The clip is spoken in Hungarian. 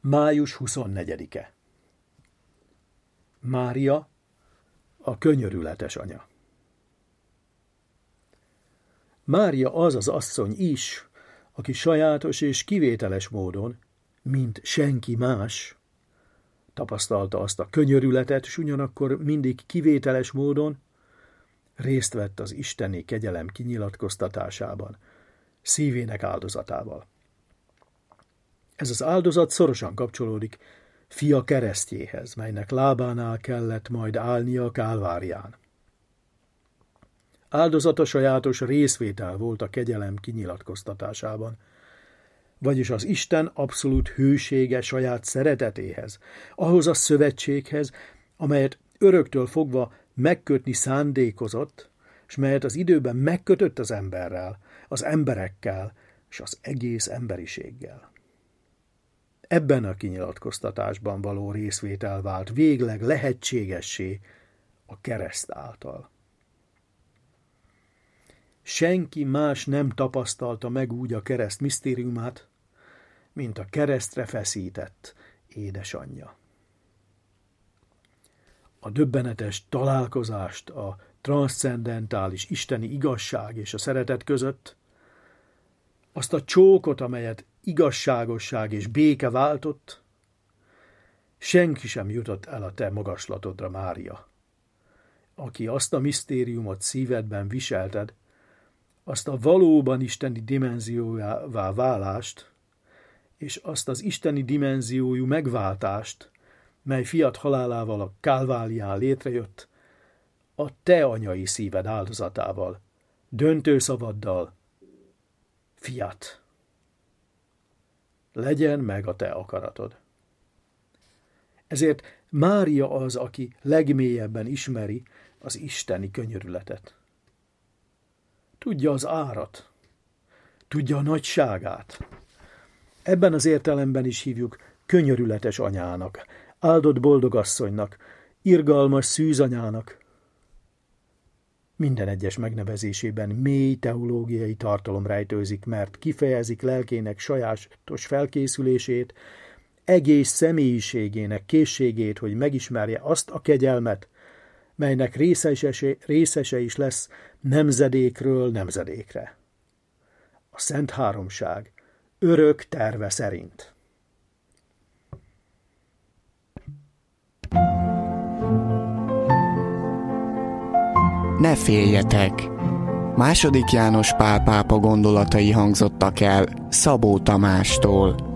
Május 24-e. Mária, a könyörületes anya. Mária az az asszony is, aki sajátos és kivételes módon, mint senki más, tapasztalta azt a könyörületet, s ugyanakkor mindig kivételes módon részt vett az isteni kegyelem kinyilatkoztatásában, szívének áldozatával. Ez az áldozat szorosan kapcsolódik fia keresztjéhez, melynek lábánál kellett majd állnia a Kálvárián. Áldozata sajátos részvétel volt a kegyelem kinyilatkoztatásában, vagyis az Isten abszolút hűsége saját szeretetéhez, ahhoz a szövetséghez, amelyet öröktől fogva megkötni szándékozott, és melyet az időben megkötött az emberrel, az emberekkel és az egész emberiséggel. Ebben a kinyilatkoztatásban való részvétel vált végleg lehetségessé a kereszt által. Senki más nem tapasztalta meg úgy a kereszt misztériumát, mint a keresztre feszített édesanyja. A döbbenetes találkozást a transzcendentális isteni igazság és a szeretet között, azt a csókot, amelyet igazságosság és béke váltott, senki sem jutott el a te magaslatodra, Mária, aki azt a misztériumot szívedben viselted, azt a valóban isteni dimenziójává válást, és azt az isteni dimenziójú megváltást, mely fiat halálával a Kálvárián létrejött, a te anyai szíved áldozatával, döntő szavaddal: Fiat, legyen meg a te akaratod. Ezért Mária az, aki legmélyebben ismeri az isteni könyörületet. Tudja az árat, tudja a nagyságát. Ebben az értelemben is hívjuk könyörületes anyának, áldott boldogasszonynak, irgalmas szűzanyának. Minden egyes megnevezésében mély teológiai tartalom rejtőzik, mert kifejezik lelkének sajátos felkészülését, egész személyiségének készségét, hogy megismerje azt a kegyelmet, melynek részese is lesz nemzedékről nemzedékre. A Szent Háromság örök terve szerint. Ne féljetek! II. János Pál pápa gondolatai hangzottak el Szabó Tamástól.